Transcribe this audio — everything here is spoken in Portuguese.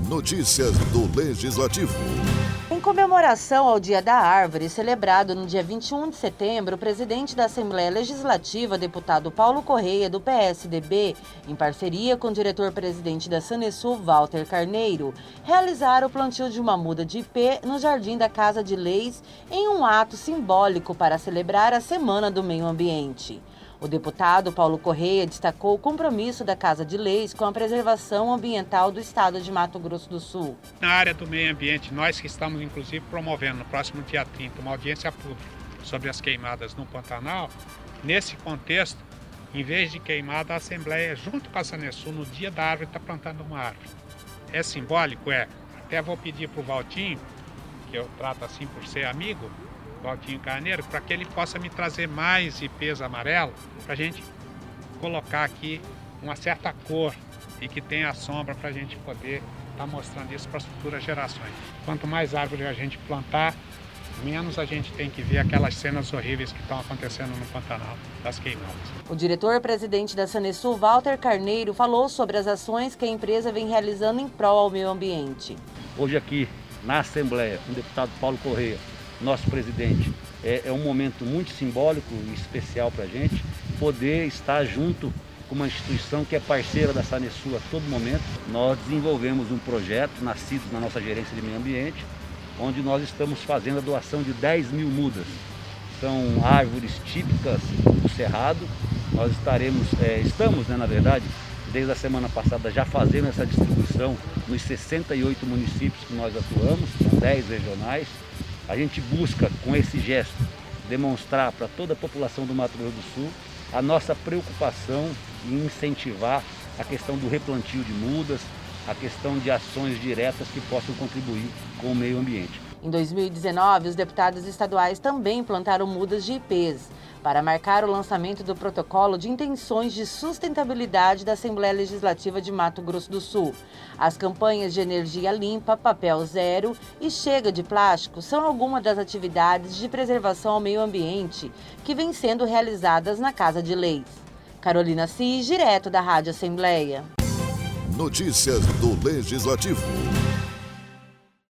Notícias do Legislativo. Em comemoração ao Dia da Árvore, celebrado no dia 21 de setembro, o presidente da Assembleia Legislativa, deputado Paulo Correia, do PSDB, em parceria com o diretor-presidente da Sanesul, Walter Carneiro, realizaram o plantio de uma muda de ipê no jardim da Casa de Leis, em um ato simbólico para celebrar a Semana do Meio Ambiente. O deputado Paulo Correia destacou o compromisso da Casa de Leis com a preservação ambiental do estado de Mato Grosso do Sul. Na área do meio ambiente, nós que estamos inclusive promovendo no próximo dia 30 uma audiência pública sobre as queimadas no Pantanal, nesse contexto, em vez de queimada, a Assembleia, junto com a Sanesul, no dia da árvore, está plantando uma árvore. É simbólico? É. Até vou pedir para o Valtinho, que eu trato assim por ser amigo, Valtinho Carneiro, para que ele possa me trazer mais ipês amarelos, para a gente colocar aqui uma certa cor e que tenha sombra para a gente poder estar mostrando isso para as futuras gerações. Quanto mais árvores a gente plantar, menos a gente tem que ver aquelas cenas horríveis que estão acontecendo no Pantanal, das queimadas. O diretor-presidente da Sanesul, Walter Carneiro, falou sobre as ações que a empresa vem realizando em prol ao meio ambiente. Hoje aqui na Assembleia, com o deputado Paulo Correia, nosso presidente, é um momento muito simbólico e especial para a gente poder estar junto com uma instituição que é parceira da Sanesul a todo momento. Nós desenvolvemos um projeto nascido na nossa gerência de meio ambiente, onde nós estamos fazendo a doação de 10 mil mudas. São árvores típicas do Cerrado. Nós estamos, na verdade, desde a semana passada já fazendo essa distribuição nos 68 municípios que nós atuamos, são 10 regionais. A gente busca, com esse gesto, demonstrar para toda a população do Mato Grosso do Sul a nossa preocupação em incentivar a questão do replantio de mudas, a questão de ações diretas que possam contribuir com o meio ambiente. Em 2019, os deputados estaduais também plantaram mudas de ipês para marcar o lançamento do protocolo de intenções de sustentabilidade da Assembleia Legislativa de Mato Grosso do Sul. As campanhas de energia limpa, papel zero e chega de plástico são algumas das atividades de preservação ao meio ambiente que vêm sendo realizadas na Casa de Leis. Carolina Cis, direto da Rádio Assembleia. Notícias do Legislativo.